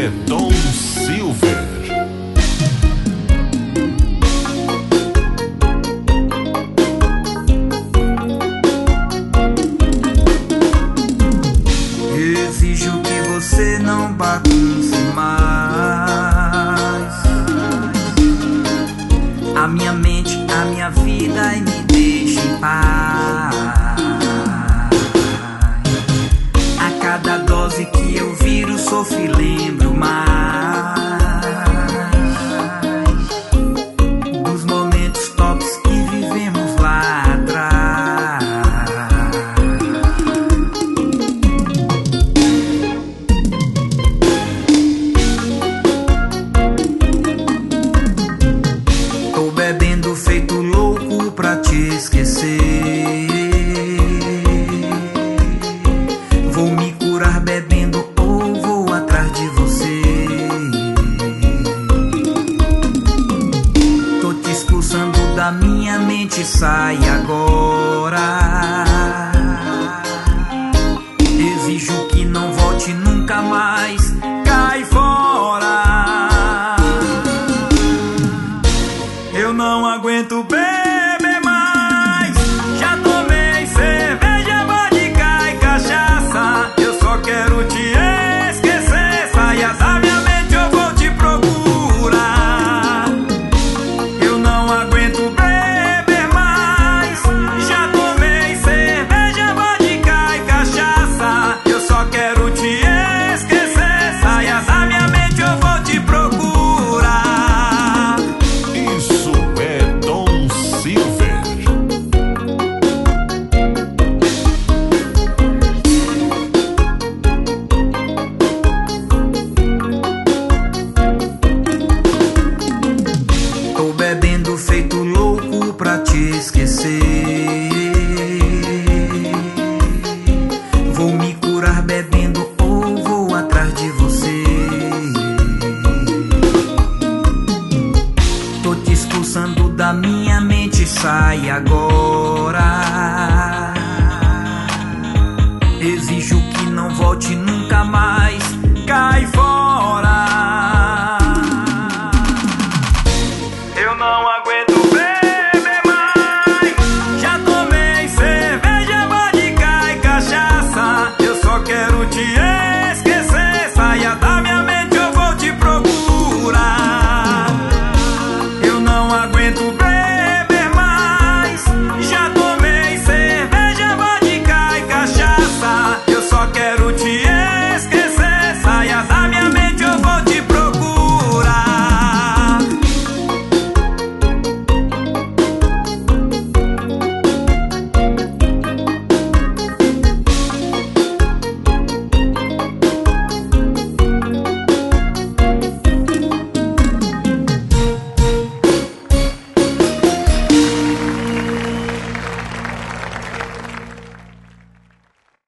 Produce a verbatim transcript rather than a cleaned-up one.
é Tom Silver. Exijo que você não bagunce mais a minha mente, a minha vida e me deixe em paz. A cada dose que eu viro, sofro e lembro mais dos momentos tops que vivemos lá atrás. Tô bebendo feito louco pra te esquecer. Vou me curar bebendo ou vou atrás de você. Tô te expulsando da minha mente, sai agora.